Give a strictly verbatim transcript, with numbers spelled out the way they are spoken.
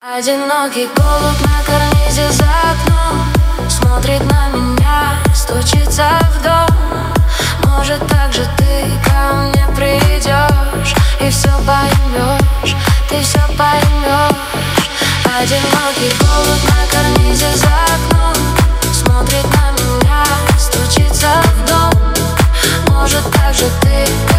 Одинокий голубь на карнизе за окном смотрит на меня, стучится в дом. Может, так же ты ко мне придешь и все поймешь, ты все поймешь. Одинокий голубь на карнизе за окном смотрит на меня, стучится в дом. Может, так же ты